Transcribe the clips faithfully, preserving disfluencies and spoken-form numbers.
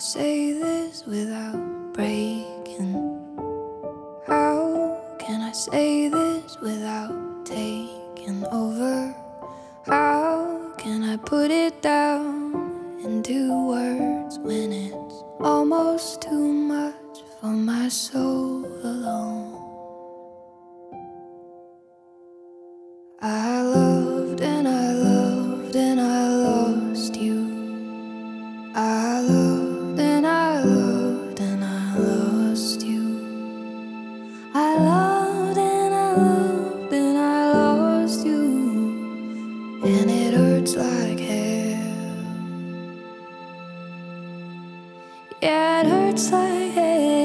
say this without breaking? How can I say this without taking over? How can I put it down into words when it's almost too much for my soul alone? I loved and I loved and I lost you. I loved and I loved and I lost you. I loved and I loved and I lost you. And it hurts like hell. Yeah, it hurts like hell.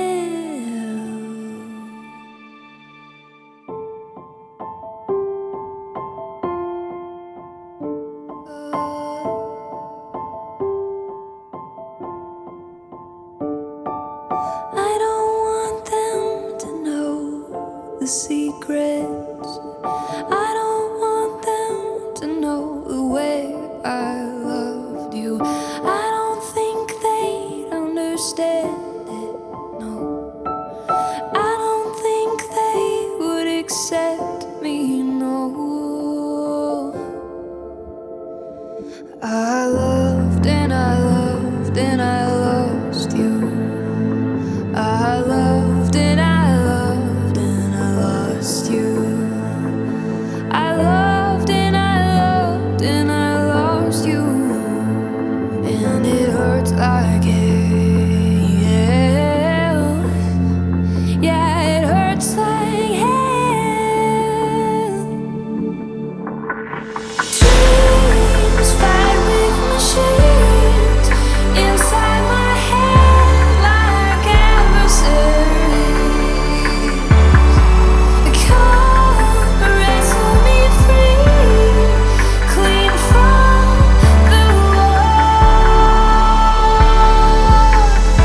I don't want them to know the secrets. I don't want them to know the way I loved you. I don't think they'd understand it, no. I don't think they would accept me, no. I loved and I loved and I lost you. I loved and I loved and I lost you. I loved and I loved and I lost you. And it hurts like hell. Yeah, it hurts like hell. Dreams fight with machines inside my head like adversaries. Come wrestle me free, clean from the wall.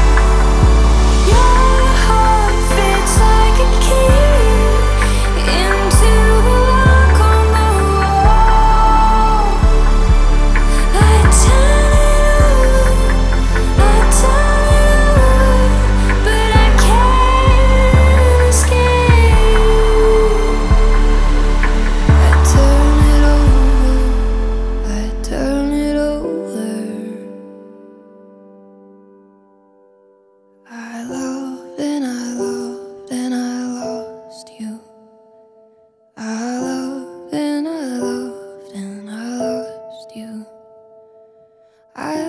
Your heart fits like a key into the lock on the wall. I turn it over, I turn it over, but I can't escape. I turn it over, I turn it over. I loved and I loved and I lost you. I loved and I loved and I lost you. I